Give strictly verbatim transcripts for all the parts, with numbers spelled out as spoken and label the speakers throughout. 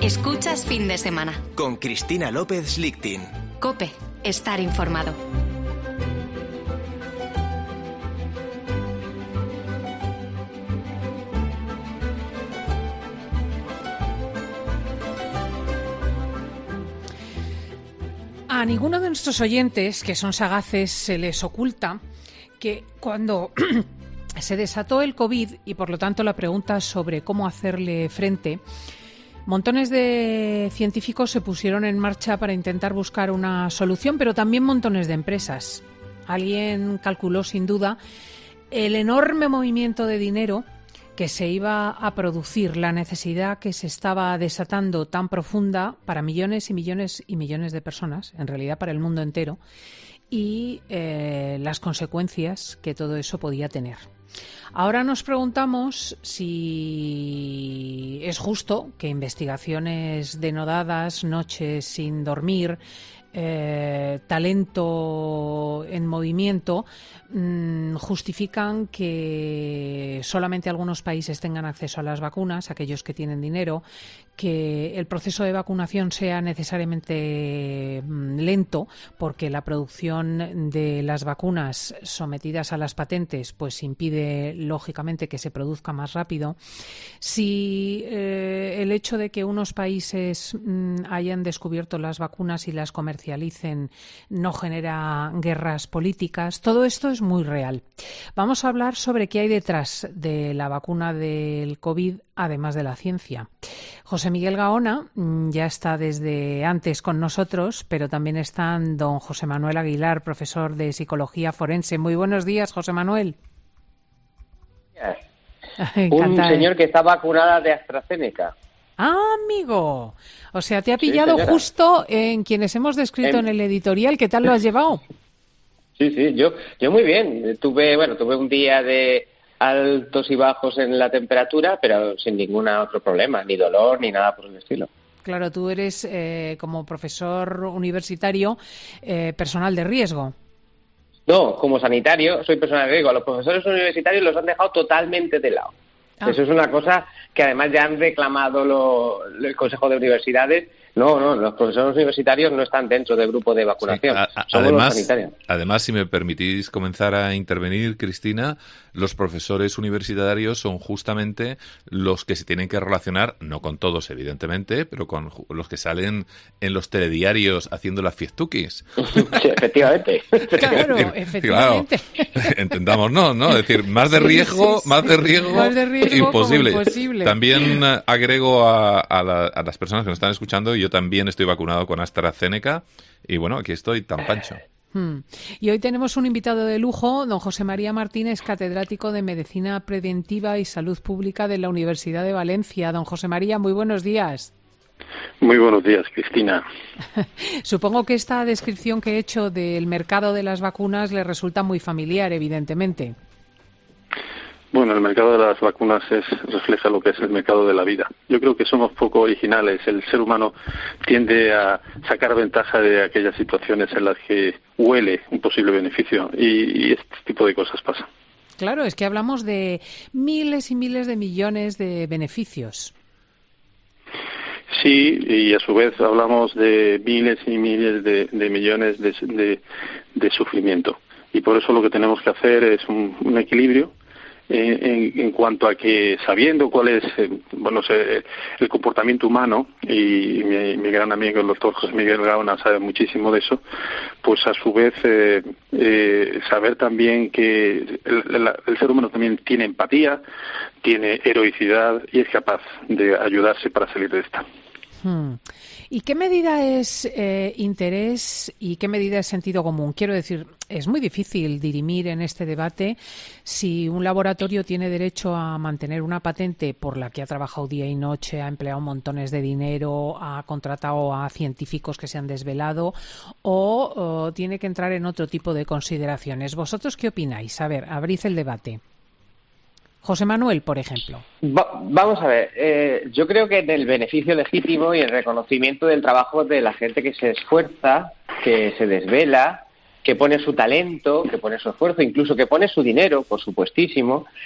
Speaker 1: Escuchas Fin de Semana.
Speaker 2: Con Cristina López Lichtin.
Speaker 1: COPE. Estar informado.
Speaker 3: A ninguno de nuestros oyentes, que son sagaces, se les oculta que cuando se desató el COVID y por lo tanto la pregunta sobre cómo hacerle frente, montones de científicos se pusieron en marcha para intentar buscar una solución, pero también montones de empresas. Alguien calculó sin duda el enorme movimiento de dinero que se iba a producir, la necesidad que se estaba desatando tan profunda para millones y millones y millones de personas, en realidad para el mundo entero, y eh, las consecuencias que todo eso podía tener. Ahora nos preguntamos si es justo que investigaciones denodadas, noches sin dormir, eh, talento en movimiento, mmm, justifican que solamente algunos países tengan acceso a las vacunas, aquellos que tienen dinero, que el proceso de vacunación sea necesariamente mmm, lento, porque la producción de las vacunas sometidas a las patentes pues impide lógicamente que se produzca más rápido. Si eh, el hecho de que unos países mmm, hayan descubierto las vacunas y las comercialicen no genera guerras políticas, todo esto es muy real. Vamos a hablar sobre qué hay detrás de la vacuna del COVID, además de la ciencia. José Miguel Gaona ya está desde antes con nosotros, pero también está don José Manuel Aguilar, profesor de Psicología Forense. Muy buenos días, José Manuel.
Speaker 4: Un señor que está vacunada de AstraZeneca.
Speaker 3: Ah, amigo. O sea, te ha pillado sí, justo en quienes hemos descrito en... en el editorial. ¿Qué tal lo has llevado?
Speaker 4: Sí, sí, yo, yo muy bien. Tuve, bueno, tuve un día de altos y bajos en la temperatura, pero sin ningún otro problema, ni dolor, ni nada por el estilo.
Speaker 3: Claro, tú eres, eh, como profesor universitario, eh, personal de riesgo.
Speaker 4: No, como sanitario soy personal de riesgo. A los profesores universitarios los han dejado totalmente de lado. Ah. Eso es una cosa que además ya han reclamado lo, el Consejo de Universidades. No, no, los profesores universitarios no están dentro del grupo de vacunación. Sí, a, a,
Speaker 5: Somos además, los sanitarios. Además, si me permitís comenzar a intervenir, Cristina, los profesores universitarios son justamente los que se tienen que relacionar, no con todos, evidentemente, pero con los que salen en los telediarios haciendo las fiestuquis.
Speaker 4: Sí, efectivamente.
Speaker 3: Claro, efectivamente.
Speaker 5: Claro, entendamos, no, no, es decir, más de riesgo, sí, sí, sí. más de riesgo,
Speaker 3: más de riesgo
Speaker 5: imposible.
Speaker 3: imposible.
Speaker 5: También agrego a, a, la, a las personas que nos están escuchando, yo también estoy vacunado con AstraZeneca y bueno, aquí estoy tan pancho.
Speaker 3: Hmm. Y hoy tenemos un invitado de lujo, don José María Martínez, catedrático de Medicina Preventiva y Salud Pública de la Universidad de Valencia. Don José María, muy buenos días.
Speaker 6: Muy buenos días, Cristina.
Speaker 3: Supongo que esta descripción que he hecho del mercado de las vacunas le resulta muy familiar, evidentemente.
Speaker 6: Bueno, el mercado de las vacunas es, refleja lo que es el mercado de la vida. Yo creo que somos poco originales. El ser humano tiende a sacar ventaja de aquellas situaciones en las que huele un posible beneficio y, y este tipo de cosas pasa.
Speaker 3: Claro, es que hablamos de miles y miles de millones de beneficios.
Speaker 6: Sí, y a su vez hablamos de miles y miles de, de millones de, de, de sufrimiento. Y por eso lo que tenemos que hacer es un, un equilibrio. En, en cuanto a que, sabiendo cuál es eh, bueno se, el comportamiento humano, y mi, mi gran amigo el doctor José Miguel Gaona sabe muchísimo de eso, pues a su vez eh, eh, saber también que el, el, el ser humano también tiene empatía, tiene heroicidad y es capaz de ayudarse para salir de esta.
Speaker 3: Hmm. ¿Y qué medida es eh, interés y qué medida es sentido común? Quiero decir, es muy difícil dirimir en este debate si un laboratorio tiene derecho a mantener una patente por la que ha trabajado día y noche, ha empleado montones de dinero, ha contratado a científicos que se han desvelado o, o tiene que entrar en otro tipo de consideraciones. ¿Vosotros qué opináis? A ver, abrid el debate. José Manuel, por ejemplo.
Speaker 4: Va, vamos a ver, eh, yo creo que en el beneficio legítimo y el reconocimiento del trabajo de la gente que se esfuerza, que se desvela, que pone su talento, que pone su esfuerzo, incluso que pone su dinero, por supuestísimo,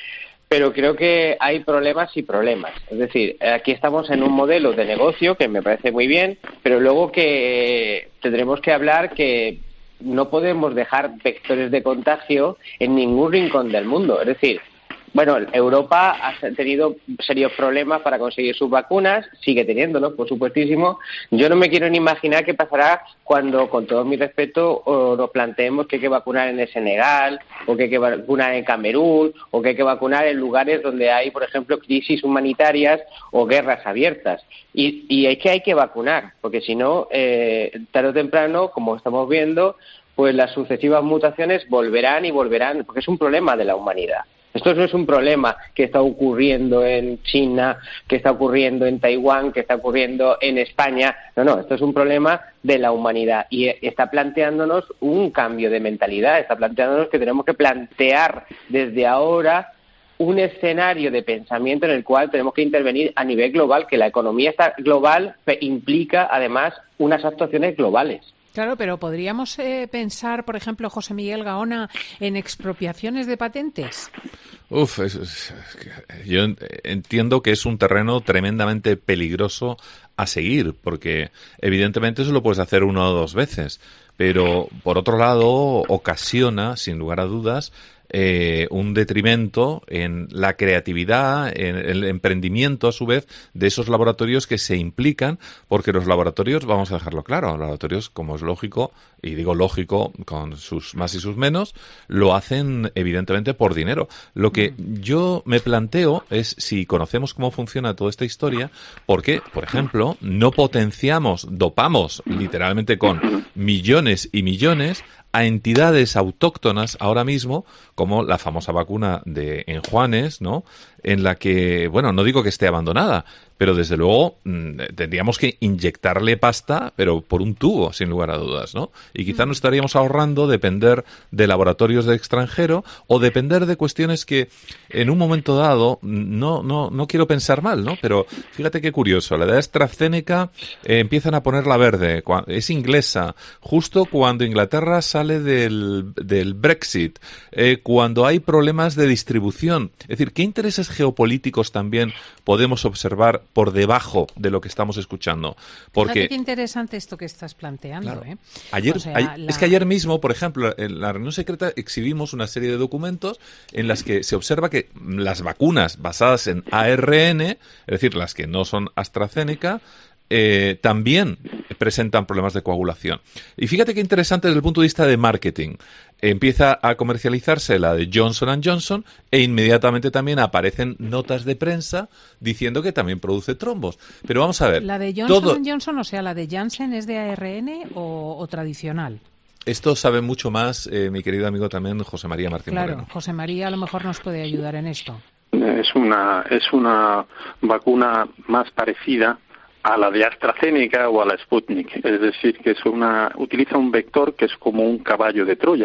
Speaker 4: pero creo que hay problemas y problemas. Es decir, aquí estamos en un modelo de negocio que me parece muy bien, pero luego que tendremos que hablar que no podemos dejar vectores de contagio en ningún rincón del mundo. Es decir, bueno, Europa ha tenido serios problemas para conseguir sus vacunas, sigue teniéndolos, por supuestísimo. Yo no me quiero ni imaginar qué pasará cuando, con todo mi respeto, nos planteemos que hay que vacunar en el Senegal, o que hay que vacunar en Camerún, o que hay que vacunar en lugares donde hay, por ejemplo, crisis humanitarias o guerras abiertas. Y, y es que hay que vacunar, porque si no, eh, tarde o temprano, como estamos viendo, pues las sucesivas mutaciones volverán y volverán, porque es un problema de la humanidad. Esto no es un problema que está ocurriendo en China, que está ocurriendo en Taiwán, que está ocurriendo en España. No, no, esto es un problema de la humanidad y está planteándonos un cambio de mentalidad, está planteándonos que tenemos que plantear desde ahora un escenario de pensamiento en el cual tenemos que intervenir a nivel global, que la economía global implica además unas actuaciones globales.
Speaker 3: Claro, pero ¿podríamos eh, pensar, por ejemplo, José Miguel Gaona, en expropiaciones de patentes?
Speaker 5: Uf, es, es, yo entiendo que es un terreno tremendamente peligroso a seguir, porque evidentemente eso lo puedes hacer una o dos veces, pero por otro lado ocasiona, sin lugar a dudas, Eh, un detrimento en la creatividad, en el emprendimiento a su vez de esos laboratorios que se implican, porque los laboratorios, vamos a dejarlo claro, los laboratorios, como es lógico, y digo lógico con sus más y sus menos, lo hacen evidentemente por dinero. Lo que yo me planteo es si conocemos cómo funciona toda esta historia, ¿por qué, por ejemplo, no potenciamos, dopamos literalmente con millones y millones a entidades autóctonas ahora mismo, como la famosa vacuna de Enjuanes, ¿no? En la que, bueno, no digo que esté abandonada, pero desde luego mmm, tendríamos que inyectarle pasta, pero por un tubo, sin lugar a dudas, ¿no? Y quizá nos estaríamos ahorrando depender de laboratorios de extranjero o depender de cuestiones que en un momento dado, no no no quiero pensar mal, ¿no? Pero fíjate qué curioso, la de AstraZeneca eh, empiezan a ponerla verde, es inglesa, justo cuando Inglaterra sale del, del Brexit, eh, cuando hay problemas de distribución. Es decir, ¿qué intereses geopolíticos también podemos observar por debajo de lo que estamos escuchando? Porque
Speaker 3: fíjate qué interesante esto que estás planteando.
Speaker 5: Claro.
Speaker 3: ¿eh?
Speaker 5: Ayer,
Speaker 3: o sea,
Speaker 5: ayer
Speaker 3: la...
Speaker 5: es que ayer mismo, por ejemplo, en la reunión secreta exhibimos una serie de documentos en las que se observa que las vacunas basadas en A R N, es decir, las que no son AstraZeneca, Eh, también presentan problemas de coagulación. Y fíjate qué interesante desde el punto de vista de marketing. Empieza a comercializarse la de Johnson and Johnson e inmediatamente también aparecen notas de prensa diciendo que también produce trombos. Pero vamos a ver.
Speaker 3: ¿La de Johnson
Speaker 5: todo...
Speaker 3: and Johnson, o sea, la de Janssen, es de A R N o, o tradicional?
Speaker 5: Esto sabe mucho más eh, mi querido amigo también José María Martín
Speaker 3: Claro,
Speaker 5: Moreno.
Speaker 3: José María a lo mejor nos puede ayudar en esto.
Speaker 6: Es una, es una vacuna más parecida a la de AstraZeneca o a la Sputnik, es decir, que es una utiliza un vector que es como un caballo de Troya,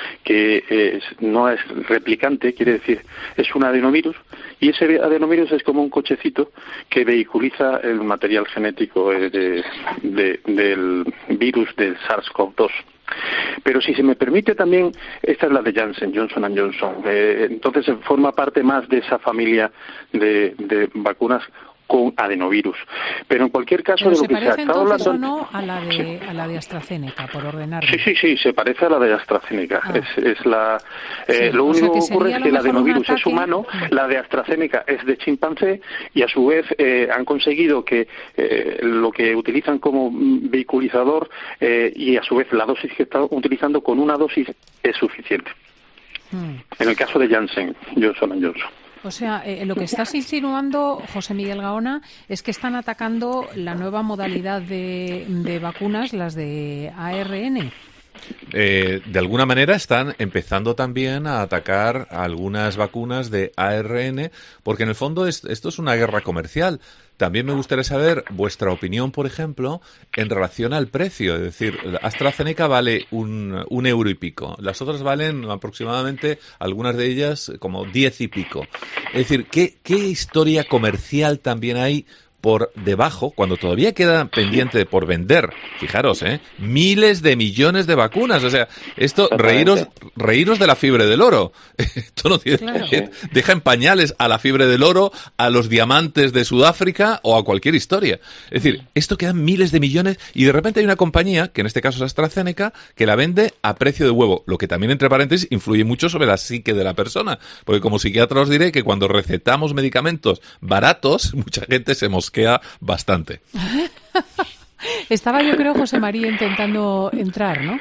Speaker 6: que es, no es replicante, quiere decir, es un adenovirus, y ese adenovirus es como un cochecito que vehiculiza el material genético de, de, del virus del SARS-CoV dos. Pero si se me permite también, esta es la de Janssen, Johnson and Johnson, eh, entonces forma parte más de esa familia de, de vacunas con adenovirus. Pero en cualquier caso,
Speaker 3: Pero
Speaker 6: de lo
Speaker 3: se
Speaker 6: que se
Speaker 3: parece
Speaker 6: ha estado
Speaker 3: entonces
Speaker 6: hablando...
Speaker 3: o no a la de,
Speaker 6: sí.
Speaker 3: a la de AstraZeneca, por ordenarlo.
Speaker 6: Sí, sí, sí, se parece a la de AstraZeneca.
Speaker 3: Ah.
Speaker 6: Es, es la, eh,
Speaker 3: Sí,
Speaker 6: lo
Speaker 3: o sea
Speaker 6: único
Speaker 3: que
Speaker 6: que ocurre
Speaker 3: sería
Speaker 6: es
Speaker 3: a
Speaker 6: que
Speaker 3: lo
Speaker 6: el
Speaker 3: mejor un
Speaker 6: adenovirus es
Speaker 3: ataque-
Speaker 6: humano, la de AstraZeneca es de chimpancé, y a su vez eh, han conseguido que eh, lo que utilizan como vehiculizador eh, y a su vez la dosis que están utilizando con una dosis es suficiente.
Speaker 3: Mm.
Speaker 6: En el caso de Janssen, Johnson and Johnson.
Speaker 3: O sea, eh, lo que estás insinuando, José Miguel Gaona, es que están atacando la nueva modalidad de, de vacunas, las de A R N.
Speaker 5: Eh, de alguna manera están empezando también a atacar algunas vacunas de A R N, porque en el fondo es, esto es una guerra comercial. También me gustaría saber vuestra opinión, por ejemplo, en relación al precio. Es decir, AstraZeneca vale un, un euro y pico. Las otras valen aproximadamente, algunas de ellas, como diez y pico. Es decir, ¿qué, qué historia comercial también hay por debajo, cuando todavía queda pendiente por vender, fijaros, ¿eh? miles de millones de vacunas. O sea, esto, reíros, reíros de la fiebre del oro. Esto no tiene, claro. Deja en pañales a la fiebre del oro, a los diamantes de Sudáfrica o a cualquier historia. Es decir, esto quedan miles de millones y de repente hay una compañía, que en este caso es AstraZeneca, que la vende a precio de huevo, lo que también, entre paréntesis, influye mucho sobre la psique de la persona. Porque como psiquiatra os diré que cuando recetamos medicamentos baratos, mucha gente se mosquea bastante.
Speaker 3: Estaba yo creo José María intentando entrar, ¿no?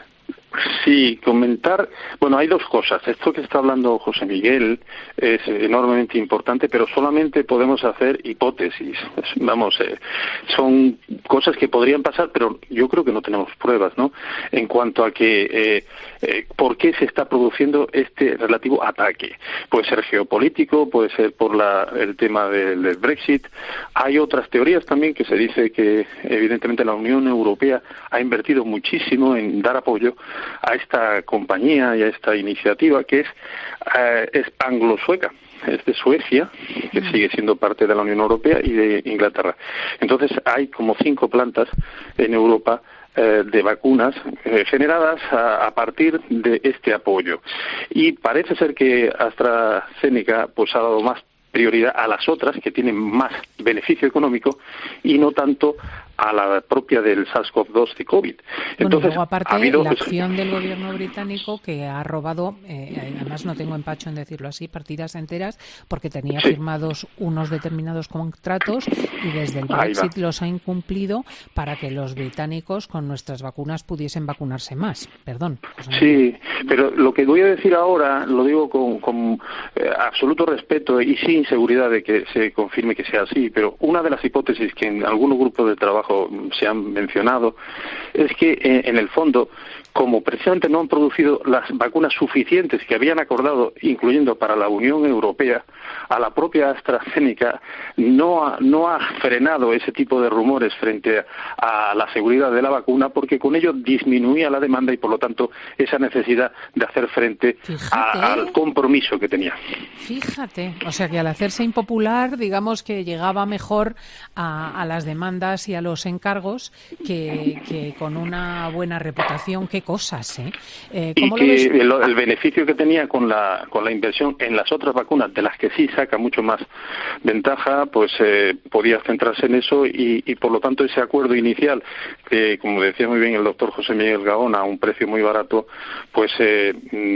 Speaker 6: Sí, comentar, bueno, hay dos cosas. Esto que está hablando José Miguel es enormemente importante, pero solamente podemos hacer hipótesis. Vamos, eh, son cosas que podrían pasar, pero yo creo que no tenemos pruebas, ¿no? En cuanto a que, eh, eh, ¿por qué se está produciendo este relativo ataque? Puede ser geopolítico, puede ser por la, el tema del, del Brexit. Hay otras teorías también que se dice que, evidentemente, la Unión Europea ha invertido muchísimo en dar apoyo a esta compañía y a esta iniciativa que es, eh, es anglo-sueca, es de Suecia, que sigue siendo parte de la Unión Europea, y de Inglaterra. Entonces hay como cinco plantas en Europa eh, de vacunas eh, generadas a, a partir de este apoyo. Y parece ser que AstraZeneca pues ha dado más prioridad a las otras que tienen más beneficio económico y no tanto a la propia del SARS-CoV dos de COVID. Entonces,
Speaker 3: bueno, luego aparte
Speaker 6: ha habido,
Speaker 3: la
Speaker 6: pues,
Speaker 3: acción del gobierno británico que ha robado, eh, además no tengo empacho en decirlo así, partidas enteras, porque tenía sí. firmados unos determinados contratos y desde el Brexit los ha incumplido para que los británicos con nuestras vacunas pudiesen vacunarse más. Perdón.
Speaker 6: Sí, pero lo que voy a decir ahora lo digo con, con eh, absoluto respeto y sin seguridad de que se confirme que sea así, pero una de las hipótesis que en algunos grupos de trabajo se han mencionado es que eh, en el fondo, como precisamente no han producido las vacunas suficientes que habían acordado, incluyendo para la Unión Europea, a la propia AstraZeneca no ha, no ha frenado ese tipo de rumores frente a, a la seguridad de la vacuna, porque con ello disminuía la demanda y por lo tanto esa necesidad de hacer frente a, al compromiso que tenía.
Speaker 3: Fíjate, o sea que al hacerse impopular, digamos que llegaba mejor a, a las demandas y a los encargos que, que con una buena reputación. Qué cosas, ¿eh? eh ¿cómo
Speaker 6: y que
Speaker 3: lo ves?
Speaker 6: El, el beneficio que tenía con la con la inversión en las otras vacunas, de las que sí saca mucho más ventaja, pues eh, podía centrarse en eso y, y por lo tanto ese acuerdo inicial, que como decía muy bien el doctor José Miguel Gaón, a un precio muy barato, pues eh,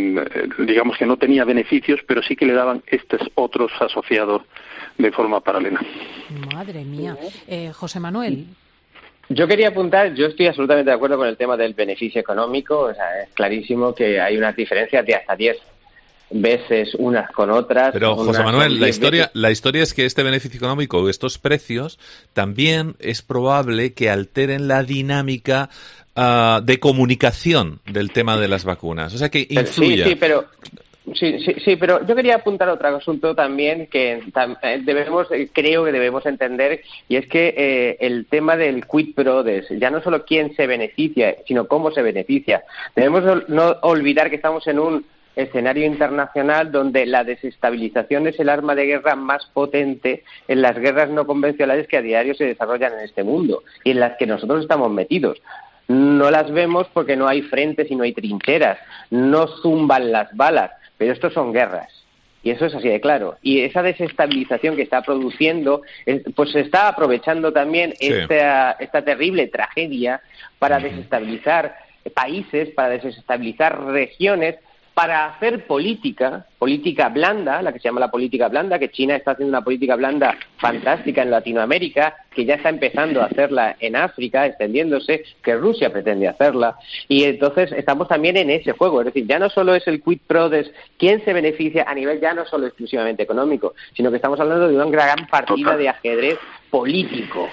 Speaker 6: digamos que no tenía beneficios, pero sí que le daban estos otros asociados de forma paralela.
Speaker 3: Madre mía. Eh, José Manuel.
Speaker 4: Yo quería apuntar, yo estoy absolutamente de acuerdo con el tema del beneficio económico, o sea, es clarísimo que hay unas diferencias de hasta diez veces unas con otras.
Speaker 5: Pero, José Manuel, la historia, la historia es que este beneficio económico, estos precios, también es probable que alteren la dinámica uh, de comunicación del tema de las vacunas, o sea, que influya.
Speaker 4: Sí, sí, pero... Sí, sí, sí, pero yo quería apuntar otro asunto también que debemos, creo que debemos entender, y es que eh, el tema del quid pro des, ya no solo quién se beneficia, sino cómo se beneficia. Debemos no olvidar que estamos en un escenario internacional donde la desestabilización es el arma de guerra más potente en las guerras no convencionales que a diario se desarrollan en este mundo y en las que nosotros estamos metidos. No las vemos porque no hay frentes y no hay trincheras, no zumban las balas, pero estos son guerras. Y eso es así de claro. Y esa desestabilización que está produciendo, pues se está aprovechando también sí. esta, esta terrible tragedia para desestabilizar países, para desestabilizar regiones, para hacer política, política blanda, la que se llama la política blanda, que China está haciendo una política blanda fantástica en Latinoamérica, que ya está empezando a hacerla en África, extendiéndose, que Rusia pretende hacerla. Y entonces estamos también en ese juego. Es decir, ya no solo es el quid pro des, quién se beneficia a nivel ya no solo exclusivamente económico, sino que estamos hablando de una gran partida de ajedrez político.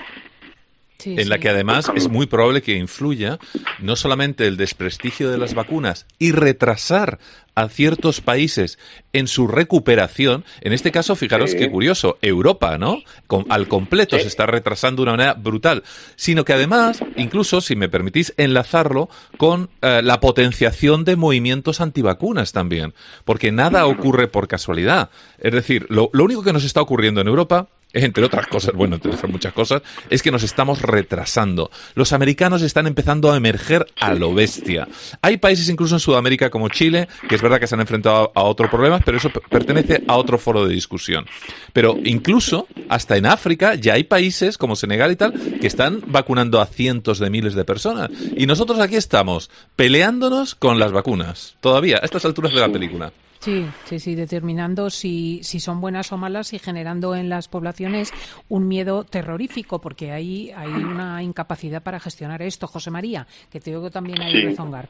Speaker 3: Sí,
Speaker 5: en la
Speaker 3: sí.
Speaker 5: que además es muy probable que influya no solamente el desprestigio de las vacunas y retrasar a ciertos países en su recuperación. En este caso, fijaros sí. qué curioso, Europa, ¿no? Con, al completo sí. se está retrasando de una manera brutal, sino que además, incluso, si me permitís, enlazarlo con eh, la potenciación de movimientos antivacunas también, porque nada ocurre por casualidad. Es decir, lo, lo único que nos está ocurriendo en Europa entre otras cosas, bueno, entre otras muchas cosas, es que nos estamos retrasando. Los americanos están empezando a emerger a lo bestia. Hay países incluso en Sudamérica como Chile, que es verdad que se han enfrentado a otros problemas, pero eso pertenece a otro foro de discusión. Pero incluso hasta en África ya hay países como Senegal y tal que están vacunando a cientos de miles de personas. Y nosotros aquí estamos peleándonos con las vacunas, todavía, a estas alturas de la película.
Speaker 3: Sí, sí, sí, determinando si, si son buenas o malas y generando en las poblaciones un miedo terrorífico, porque ahí hay una incapacidad para gestionar esto. José María, que te oigo también ahí
Speaker 6: sí.
Speaker 3: rezongar.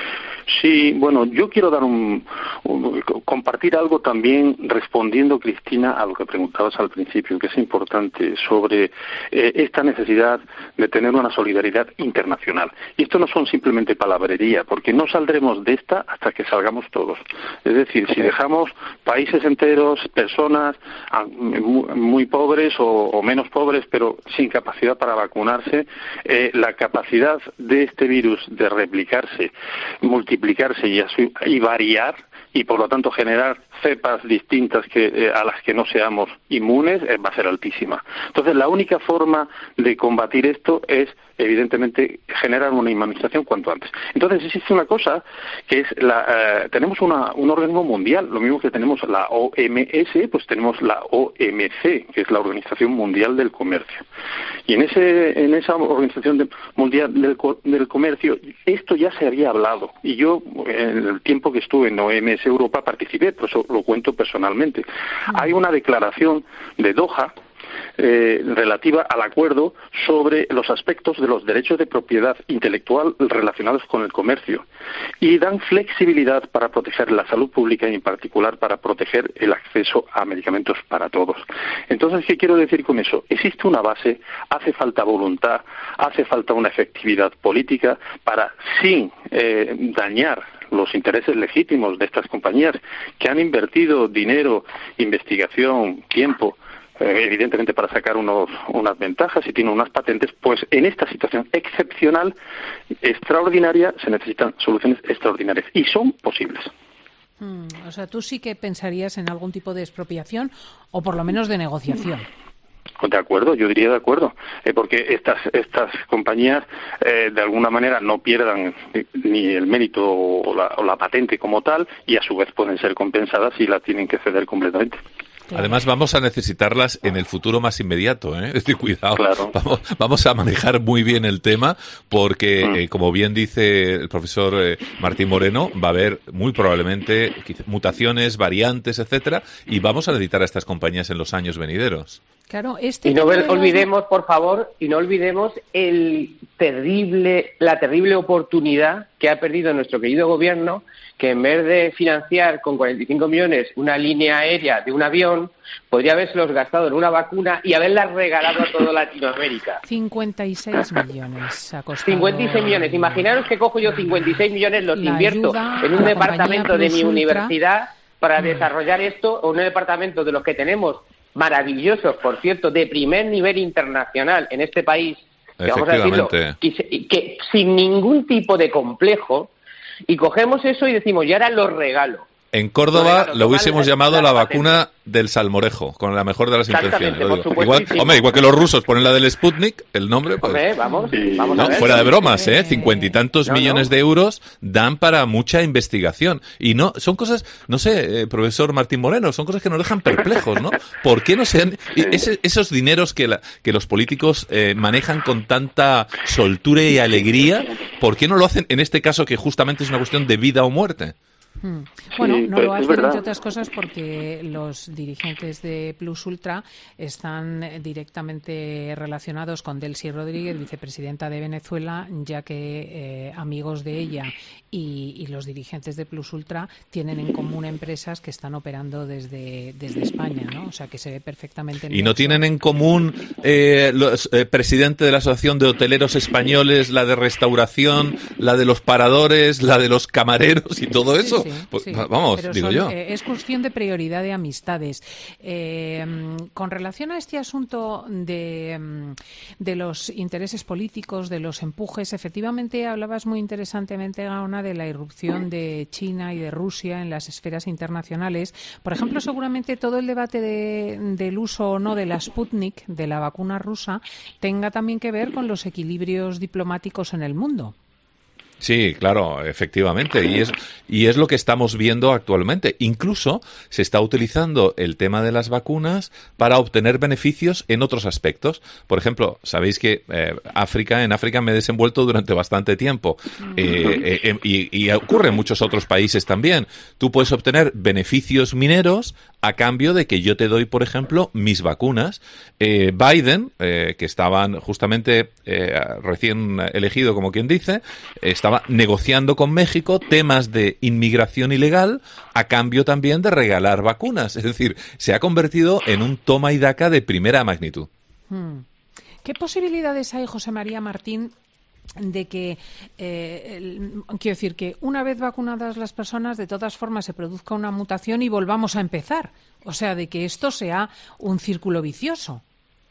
Speaker 6: Sí, bueno, yo quiero dar un, un compartir algo también respondiendo, Cristina, a lo que preguntabas al principio, que es importante sobre eh, esta necesidad de tener una solidaridad internacional. Y esto no son simplemente palabrería, porque no saldremos de esta hasta que salgamos todos. Es decir, si dejamos países enteros, personas muy, muy pobres o, o menos pobres, pero sin capacidad para vacunarse, eh, la capacidad de este virus de replicarse, multiplicarse, multiplicarse y, así, y variar y por lo tanto generar cepas distintas que eh, a las que no seamos inmunes eh, va a ser altísima. Entonces la única forma de combatir esto es evidentemente generar una inmunización cuanto antes. Entonces existe una cosa que es la eh, tenemos una, un organismo mundial, lo mismo que tenemos la O M S, pues tenemos la O M C, que es la Organización Mundial del Comercio. Y en ese en esa Organización de, Mundial del, del Comercio esto ya se había hablado y yo en el tiempo que estuve en O M S Europa participé, por eso lo cuento personalmente. Hay una declaración de Doha Eh, relativa al acuerdo sobre los aspectos de los derechos de propiedad intelectual relacionados con el comercio y dan flexibilidad para proteger la salud pública y en particular para proteger el acceso a medicamentos para todos. Entonces, ¿qué quiero decir con eso? Existe una base, hace falta voluntad, hace falta una efectividad política para, sin eh, dañar los intereses legítimos de estas compañías que han invertido dinero, investigación, tiempo, evidentemente para sacar unos, unas ventajas y tienen unas patentes, pues en esta situación excepcional, extraordinaria, se necesitan soluciones extraordinarias y son posibles.
Speaker 3: Mm, o sea, tú sí que pensarías en algún tipo de expropiación o por lo menos de negociación.
Speaker 6: De acuerdo, yo diría de acuerdo, eh, porque estas estas compañías eh, de alguna manera no pierdan ni el mérito o la, o la patente como tal y a su vez pueden ser compensadas si la tienen que ceder completamente.
Speaker 5: Además, vamos a necesitarlas en el futuro más inmediato, ¿eh? Es decir, cuidado,
Speaker 6: claro.
Speaker 5: vamos, vamos a manejar muy bien el tema porque, mm. eh, como bien dice el profesor eh, Martín Moreno, va a haber muy probablemente mutaciones, variantes, etcétera, y vamos a necesitar a estas compañías en los años venideros.
Speaker 3: Claro, este
Speaker 4: y no olvidemos, por favor, y no olvidemos el terrible, la terrible oportunidad que ha perdido nuestro querido gobierno, que en vez de financiar con cuarenta y cinco millones una línea aérea de un avión, podría habérselos gastado en una vacuna y haberla regalado a toda Latinoamérica.
Speaker 3: cincuenta y seis millones ha costado.
Speaker 4: cincuenta y seis millones. Imaginaros que cojo yo cincuenta y seis millones, los invierto en un departamento de mi universidad para desarrollar esto, o un departamento de los que tenemos maravillosos, por cierto, de primer nivel internacional en este país, que vamos a decirlo, y que sin ningún tipo de complejo, y cogemos eso y decimos, y ahora lo regalo.
Speaker 5: En Córdoba lo hubiésemos llamado la vacuna del salmorejo, con la mejor de las intenciones. Igual, hombre, igual que los rusos ponen la del Sputnik, el nombre, pues...
Speaker 4: Hombre, vamos, vamos
Speaker 5: no,
Speaker 4: a ver.
Speaker 5: Fuera de bromas, ¿eh? Cincuenta y tantos
Speaker 4: no,
Speaker 5: millones
Speaker 4: no.
Speaker 5: de euros dan para mucha investigación. Y no, son cosas, no sé, eh, profesor Martín Moreno, son cosas que nos dejan perplejos, ¿no? ¿Por qué no se han... Ese, esos dineros que, la, que los políticos eh, manejan con tanta soltura y alegría, ¿por qué no lo hacen en este caso que justamente es una cuestión de vida o muerte?
Speaker 3: Hmm. Bueno,
Speaker 6: sí,
Speaker 3: no lo hacen,
Speaker 6: verdad.
Speaker 3: entre otras cosas, porque los dirigentes de Plus Ultra están directamente relacionados con Delcy Rodríguez, vicepresidenta de Venezuela, ya que eh, amigos de ella y, y los dirigentes de Plus Ultra tienen en común empresas que están operando desde, desde España, ¿no? O sea, que se ve perfectamente.
Speaker 5: ¿Y no tienen en común eh, los eh, presidente de la Asociación de Hoteleros Españoles, la de restauración, la de los paradores, la de los camareros y todo eso? Claro,
Speaker 3: sí,
Speaker 5: pues,
Speaker 3: sí.
Speaker 5: vamos,
Speaker 3: Pero
Speaker 5: digo
Speaker 3: son,
Speaker 5: yo.
Speaker 3: Eh, es cuestión de prioridad de amistades. Eh, con relación a este asunto de, de los intereses políticos, de los empujes, efectivamente hablabas muy interesantemente, Gaona, de la irrupción de China y de Rusia en las esferas internacionales. Por ejemplo, seguramente todo el debate de, del uso o no de la Sputnik, de la vacuna rusa, tenga también que ver con los equilibrios diplomáticos en el mundo.
Speaker 5: Sí, claro, efectivamente, y es y es lo que estamos viendo actualmente. Incluso se está utilizando el tema de las vacunas para obtener beneficios en otros aspectos. Por ejemplo, sabéis que eh, África, en África me he desenvuelto durante bastante tiempo eh, eh, y, y ocurre en muchos otros países también. Tú puedes obtener beneficios mineros a cambio de que yo te doy, por ejemplo, mis vacunas. Eh, Biden, eh, que estaban justamente eh, recién elegido, como quien dice, estaba negociando con México temas de inmigración ilegal a cambio también de regalar vacunas. Es decir, se ha convertido en un toma y daca de primera magnitud.
Speaker 3: Hmm. ¿Qué posibilidades hay, José María Martín, de que, eh, el, quiero decir, que una vez vacunadas las personas, de todas formas se produzca una mutación y volvamos a empezar? O sea, de que esto sea un círculo vicioso.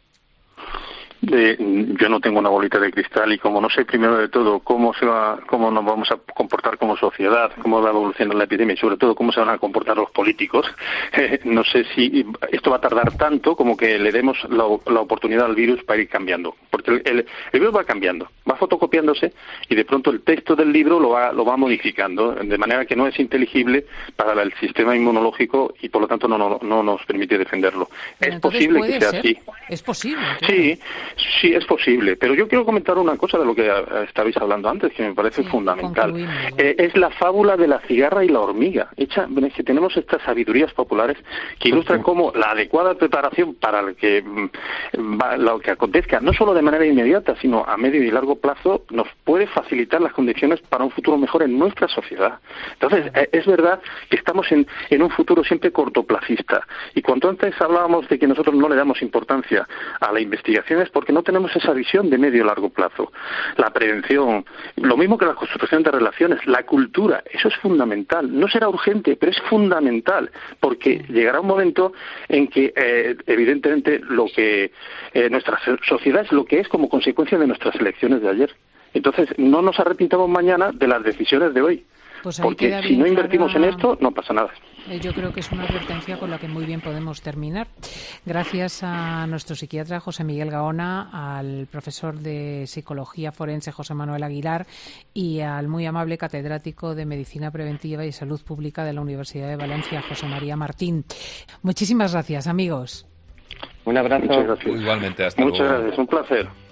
Speaker 6: De, yo no tengo una bolita de cristal y como no sé primero de todo cómo se va, cómo nos vamos a comportar como sociedad, cómo va a evolucionar la epidemia y sobre todo cómo se van a comportar los políticos, eh, no sé si esto va a tardar tanto como que le demos la, la oportunidad al virus para ir cambiando, porque el, el, el virus va cambiando, va fotocopiándose y de pronto el texto del libro lo va, lo va modificando de manera que no es inteligible para el sistema inmunológico y por lo tanto no, no, no nos permite defenderlo.
Speaker 3: Pero
Speaker 6: es posible que sea
Speaker 3: ser.
Speaker 6: así.
Speaker 3: Es posible. Claro.
Speaker 6: Sí. Sí, es posible, pero yo quiero comentar una cosa de lo que estabais hablando antes, que me parece
Speaker 3: sí,
Speaker 6: fundamental. Eh, es la fábula de la cigarra y la hormiga. Hecha, es que tenemos estas sabidurías populares que ilustran cómo la adecuada preparación para lo que, va, lo que acontezca, no solo de manera inmediata, sino a medio y largo plazo, nos puede facilitar las condiciones para un futuro mejor en nuestra sociedad. Entonces, eh, es verdad que estamos en, en un futuro siempre cortoplacista. Y cuando antes hablábamos de que nosotros no le damos importancia a la investigación es porque no tenemos esa visión de medio y largo plazo. La prevención, lo mismo que la construcción de relaciones, la cultura, eso es fundamental. No será urgente, pero es fundamental, porque llegará un momento en que, eh, evidentemente, lo que eh, nuestra sociedad es lo que es como consecuencia de nuestras elecciones de ayer. Entonces, no nos arrepintamos mañana de las decisiones de hoy.
Speaker 3: Pues
Speaker 6: porque si no invertimos
Speaker 3: clara...
Speaker 6: en esto, no pasa nada.
Speaker 3: Yo creo que es una advertencia con la que muy bien podemos terminar. Gracias a nuestro psiquiatra José Miguel Gaona, al profesor de Psicología Forense José Manuel Aguilar y al muy amable catedrático de Medicina Preventiva y Salud Pública de la Universidad de Valencia, José María Martín. Muchísimas gracias, amigos.
Speaker 4: Un abrazo.
Speaker 6: Muchas gracias.
Speaker 5: Igualmente, hasta
Speaker 6: Muchas
Speaker 5: luego.
Speaker 6: gracias, un placer.